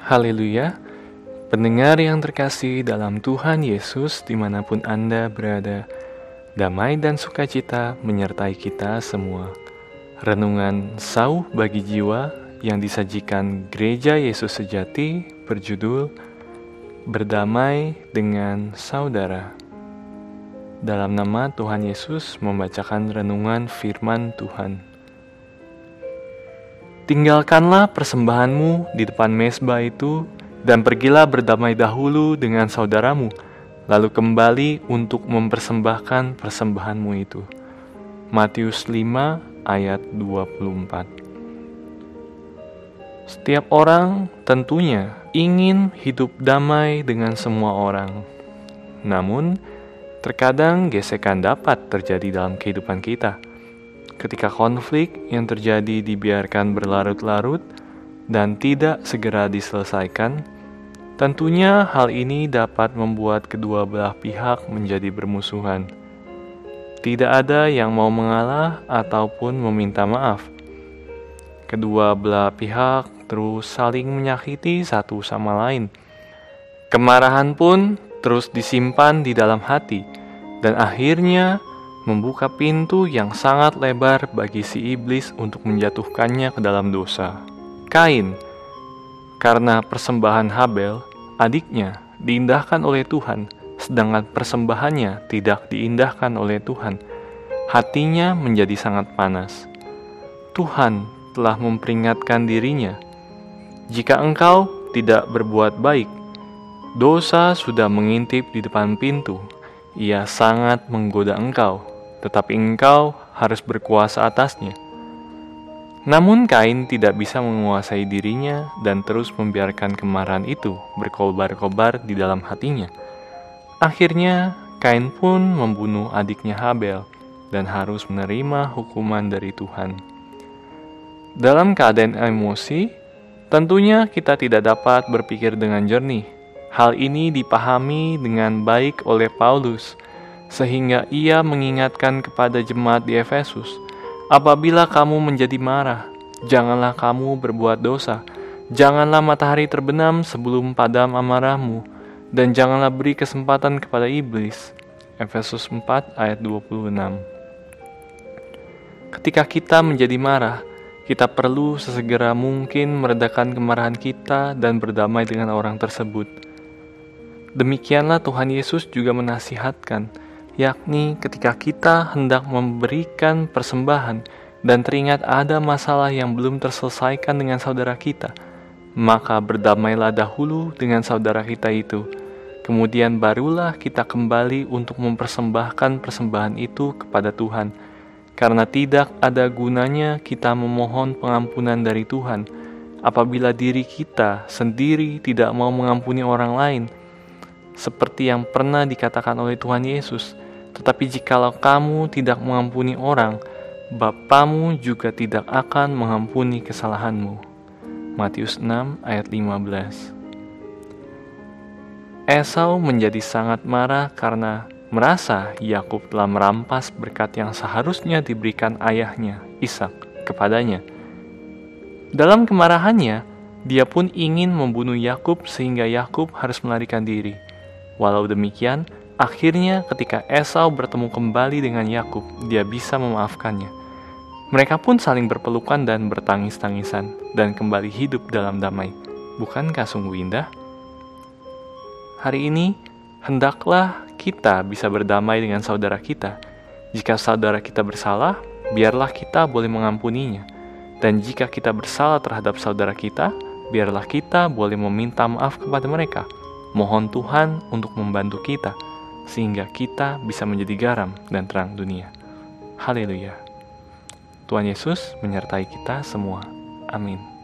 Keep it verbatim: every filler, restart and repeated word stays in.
Haleluya, pendengar yang terkasih dalam Tuhan Yesus dimanapun Anda berada, damai dan sukacita menyertai kita semua. Renungan Sauh bagi Jiwa yang disajikan Gereja Yesus Sejati berjudul Berdamai dengan Saudara. Dalam nama Tuhan Yesus membacakan renungan firman Tuhan. Tinggalkanlah persembahanmu di depan mezbah itu, dan pergilah berdamai dahulu dengan saudaramu, lalu kembali untuk mempersembahkan persembahanmu itu. Matius lima ayat dua puluh empat. Setiap orang tentunya ingin hidup damai dengan semua orang. Namun, terkadang gesekan dapat terjadi dalam kehidupan kita. Ketika konflik yang terjadi dibiarkan berlarut-larut dan tidak segera diselesaikan, tentunya hal ini dapat membuat kedua belah pihak menjadi bermusuhan. Tidak ada yang mau mengalah ataupun meminta maaf. Kedua belah pihak terus saling menyakiti satu sama lain. Kemarahan pun terus disimpan di dalam hati, dan akhirnya membuka pintu yang sangat lebar bagi si iblis untuk menjatuhkannya ke dalam dosa. Kain, karena persembahan Habel, adiknya, diindahkan oleh Tuhan, sedangkan persembahannya tidak diindahkan oleh Tuhan. Hatinya menjadi sangat panas. Tuhan telah memperingatkan dirinya, jika engkau tidak berbuat baik, dosa sudah mengintip di depan pintu. Ia sangat menggoda engkau, tetapi engkau harus berkuasa atasnya. Namun Kain tidak bisa menguasai dirinya dan terus membiarkan kemarahan itu berkobar-kobar di dalam hatinya. Akhirnya Kain pun membunuh adiknya Habel dan harus menerima hukuman dari Tuhan. Dalam keadaan emosi, tentunya kita tidak dapat berpikir dengan jernih. Hal ini dipahami dengan baik oleh Paulus, sehingga ia mengingatkan kepada jemaat di Efesus, apabila kamu menjadi marah, janganlah kamu berbuat dosa, janganlah matahari terbenam sebelum padam amarahmu, dan janganlah beri kesempatan kepada iblis. Efesus empat ayat dua puluh enam. Ketika kita menjadi marah, kita perlu sesegera mungkin meredakan kemarahan kita dan berdamai dengan orang tersebut. Demikianlah Tuhan Yesus juga menasihatkan, yakni ketika kita hendak memberikan persembahan dan teringat ada masalah yang belum terselesaikan dengan saudara kita, maka berdamailah dahulu dengan saudara kita itu. Kemudian barulah kita kembali untuk mempersembahkan persembahan itu kepada Tuhan, karena tidak ada gunanya kita memohon pengampunan dari Tuhan apabila diri kita sendiri tidak mau mengampuni orang lain, seperti yang pernah dikatakan oleh Tuhan Yesus. Tetapi jikalau kamu tidak mengampuni orang, Bapamu juga tidak akan mengampuni kesalahanmu. Matius enam ayat lima belas. Esau menjadi sangat marah karena merasa Yakub telah merampas berkat yang seharusnya diberikan ayahnya, Ishak, kepadanya. Dalam kemarahannya, dia pun ingin membunuh Yakub sehingga Yakub harus melarikan diri. Walau demikian, akhirnya ketika Esau bertemu kembali dengan Yakub, dia bisa memaafkannya. Mereka pun saling berpelukan dan bertangis-tangisan dan kembali hidup dalam damai. Bukankah sungguh indah? Hari ini, hendaklah kita bisa berdamai dengan saudara kita. Jika saudara kita bersalah, biarlah kita boleh mengampuninya. Dan jika kita bersalah terhadap saudara kita, biarlah kita boleh meminta maaf kepada mereka. Mohon Tuhan untuk membantu kita, sehingga kita bisa menjadi garam dan terang dunia. Haleluya. Tuhan Yesus menyertai kita semua. Amin.